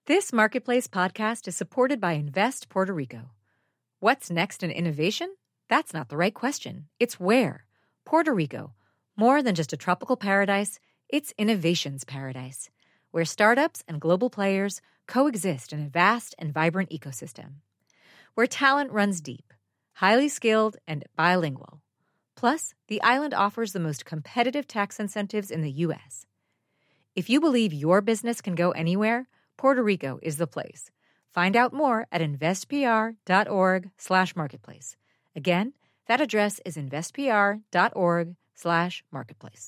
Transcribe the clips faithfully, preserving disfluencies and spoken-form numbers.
This Marketplace podcast is supported by Invest Puerto Rico. What's next in innovation? That's not the right question. It's where. Puerto Rico. More than just a tropical paradise, it's innovation's paradise, where startups and global players coexist in a vast and vibrant ecosystem. Where talent runs deep, highly skilled, and bilingual. Plus, the island offers the most competitive tax incentives in the U S. If you believe your business can go anywhere, Puerto Rico is the place. Find out more at investpr.org slash marketplace. Again, that address is investpr.org slash marketplace.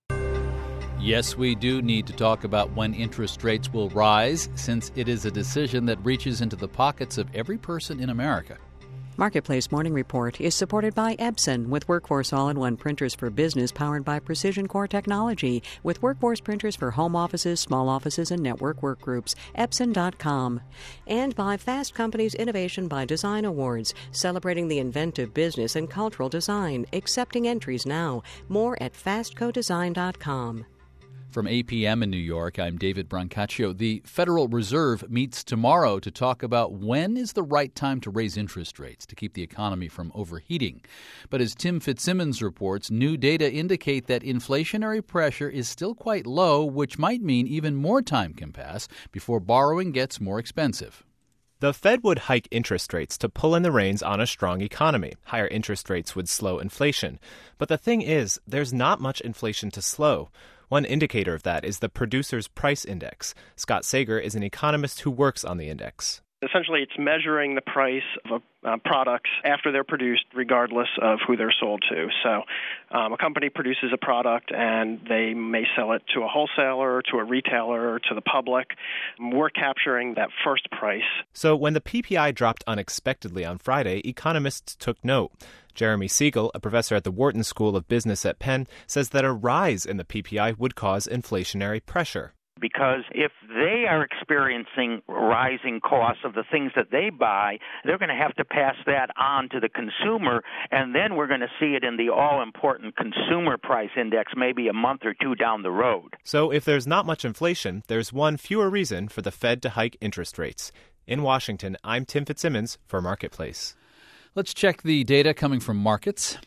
Yes, we do need to talk about when interest rates will rise, since it is a decision that reaches into the pockets of every person in America. Marketplace Morning Report is supported by Epson, with Workforce All-in-One printers for business powered by Precision Core technology, with Workforce printers for home offices, small offices, and network work groups. Epson dot com. And by Fast Company's Innovation by Design Awards, celebrating the inventive business and cultural design. Accepting entries now. More at fast co design dot com. From A P M in New York, I'm David Brancaccio. The Federal Reserve meets tomorrow to talk about when is the right time to raise interest rates to keep the economy from overheating. But as Tim Fitzsimmons reports, new data indicate that inflationary pressure is still quite low, which might mean even more time can pass before borrowing gets more expensive. The Fed would hike interest rates to pull in the reins on a strong economy. Higher interest rates would slow inflation. But the thing is, there's not much inflation to slow. One indicator of that is the Producer's Price Index. Scott Sager is an economist who works on the index. Essentially, it's measuring the price of uh, products after they're produced, regardless of who they're sold to. So um, a company produces a product, and they may sell it to a wholesaler, to a retailer, or to the public. We're capturing that first price. So when the P P I dropped unexpectedly on Friday, economists took note. Jeremy Siegel, a professor at the Wharton School of Business at Penn, says that a rise in the P P I would cause inflationary pressure. Because if they are experiencing rising costs of the things that they buy, they're going to have to pass that on to the consumer, and then we're going to see it in the all-important consumer price index maybe a month or two down the road. So if there's not much inflation, there's one fewer reason for the Fed to hike interest rates. In Washington, I'm Tim Fitzsimmons for Marketplace. Let's check the data coming from markets.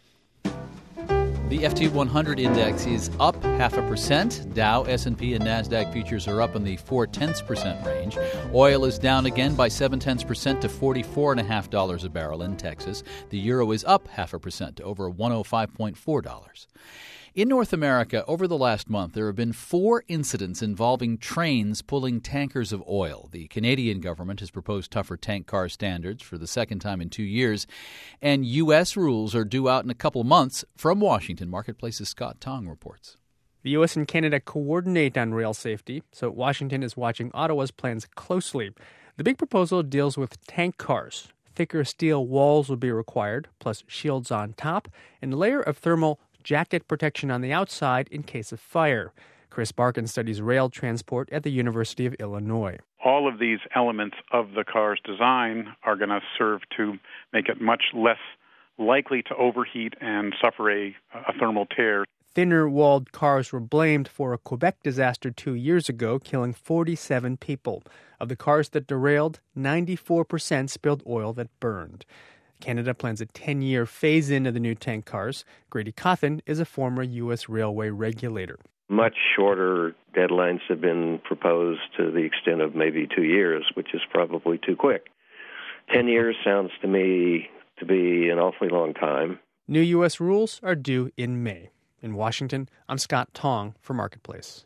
The F T one hundred index is up half a percent. Dow, S and P, and NASDAQ futures are up in the four-tenths percent range. Oil is down again by seven-tenths percent to forty-four point five dollars a barrel in Texas. The euro is up half a percent to over one hundred five point four dollars. In North America, over the last month, there have been four incidents involving trains pulling tankers of oil. The Canadian government has proposed tougher tank car standards for the second time in two years, and U S rules are due out in a couple months. From Washington, Marketplace's Scott Tong reports. The U S and Canada coordinate on rail safety, so Washington is watching Ottawa's plans closely. The big proposal deals with tank cars. Thicker steel walls will be required, plus shields on top, and a layer of thermal jacket protection on the outside in case of fire. Chris Barkin studies rail transport at the University of Illinois. All of these elements of the car's design are going to serve to make it much less likely to overheat and suffer a, a thermal tear. Thinner-walled cars were blamed for a Quebec disaster two years ago, killing forty-seven people. Of the cars that derailed, ninety-four percent spilled oil that burned. Canada plans a ten-year phase-in of the new tank cars. Grady Cawthon is a former U S railway regulator. Much shorter deadlines have been proposed to the extent of maybe two years, which is probably too quick. Ten years sounds to me to be an awfully long time. New U S rules are due in May. In Washington, I'm Scott Tong for Marketplace.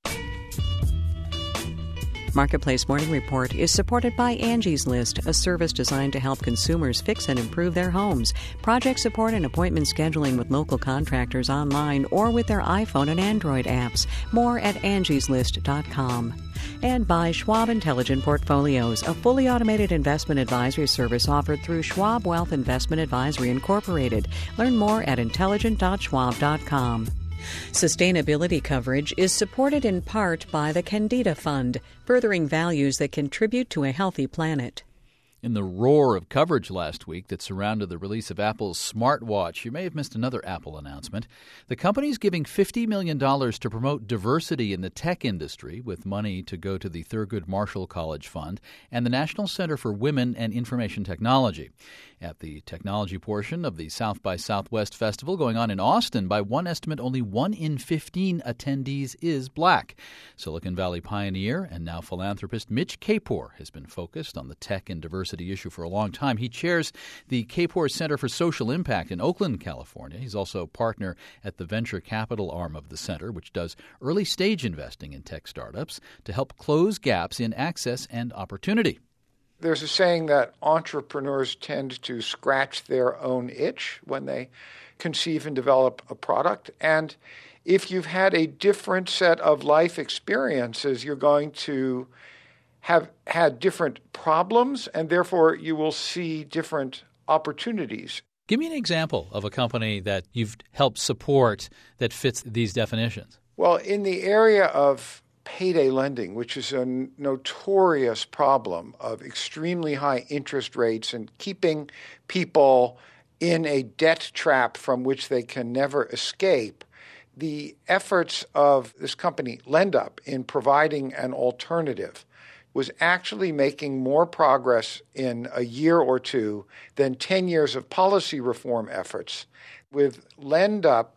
Marketplace Morning Report is supported by Angie's List, a service designed to help consumers fix and improve their homes. Project support and appointment scheduling with local contractors online or with their iPhone and Android apps. More at angies list dot com. And by Schwab Intelligent Portfolios, a fully automated investment advisory service offered through Schwab Wealth Investment Advisory Incorporated. Learn more at intelligent dot schwab dot com. Sustainability coverage is supported in part by the Candida Fund, furthering values that contribute to a healthy planet. In the roar of coverage last week that surrounded the release of Apple's smartwatch, you may have missed another Apple announcement. The company's giving fifty million dollars to promote diversity in the tech industry, with money to go to the Thurgood Marshall College Fund and the National Center for Women and Information Technology. At the technology portion of the South by Southwest Festival going on in Austin, by one estimate, only one in fifteen attendees is black. Silicon Valley pioneer and now philanthropist Mitch Kapor has been focused on the tech and diversity issue for a long time. He chairs the Kapor Center for Social Impact in Oakland, California. He's also a partner at the venture capital arm of the center, which does early-stage investing in tech startups to help close gaps in access and opportunity. There's a saying that entrepreneurs tend to scratch their own itch when they conceive and develop a product. And if you've had a different set of life experiences, you're going to have had different problems, and therefore you will see different opportunities. Give me an example of a company that you've helped support that fits these definitions. Well, in the area of payday lending, which is a notorious problem of extremely high interest rates and keeping people in a debt trap from which they can never escape, the efforts of this company, LendUp, in providing an alternative was actually making more progress in a year or two than ten years of policy reform efforts. With LendUp,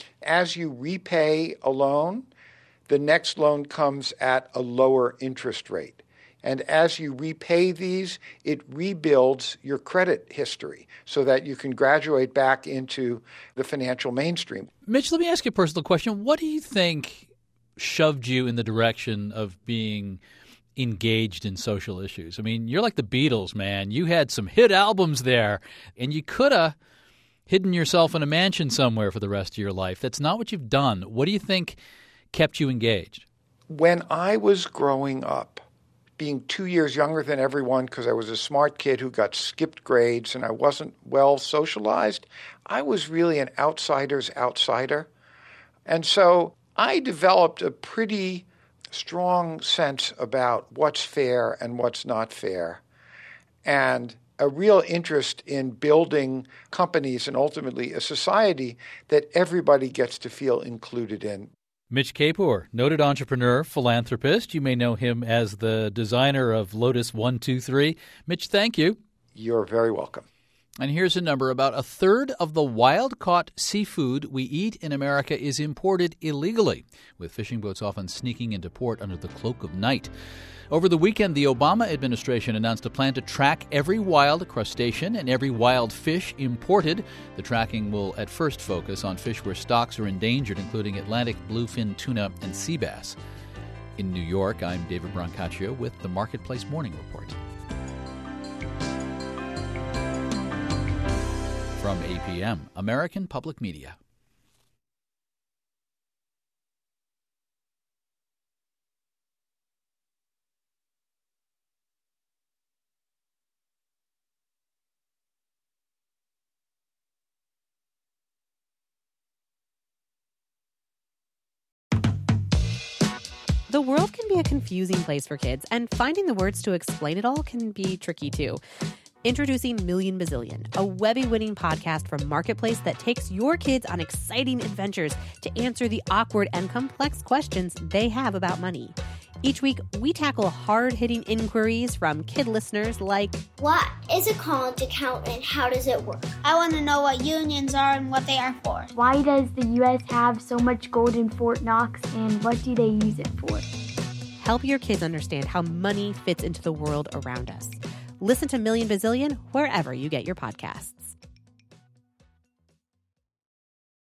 as you repay a loan, the next loan comes at a lower interest rate. And as you repay these, it rebuilds your credit history so that you can graduate back into the financial mainstream. Mitch, let me ask you a personal question. What do you think shoved you in the direction of being engaged in social issues? I mean, you're like the Beatles, man. You had some hit albums there, and you could have hidden yourself in a mansion somewhere for the rest of your life. That's not what you've done. What do you think kept you engaged? When I was growing up, being two years younger than everyone because I was a smart kid who got skipped grades and I wasn't well socialized, I was really an outsider's outsider. And so I developed a pretty strong sense about what's fair and what's not fair, and a real interest in building companies and ultimately a society that everybody gets to feel included in. Mitch Kapor, noted entrepreneur, philanthropist. You may know him as the designer of Lotus one two three. Mitch, thank you. You're very welcome. And here's a number. About a third of the wild-caught seafood we eat in America is imported illegally, with fishing boats often sneaking into port under the cloak of night. Over the weekend, the Obama administration announced a plan to track every wild crustacean and every wild fish imported. The tracking will at first focus on fish where stocks are endangered, including Atlantic bluefin tuna and sea bass. In New York, I'm David Brancaccio with the Marketplace Morning Report. From A P M, American Public Media. The world can be a confusing place for kids, and finding the words to explain it all can be tricky too. Introducing Million Bazillion, a Webby-winning podcast from Marketplace that takes your kids on exciting adventures to answer the awkward and complex questions they have about money. Each week, we tackle hard-hitting inquiries from kid listeners like, what is a college account and how does it work? I want to know what unions are and what they are for. Why does the U S have so much gold in Fort Knox, and what do they use it for? Help your kids understand how money fits into the world around us. Listen to Million Bazillion wherever you get your podcasts.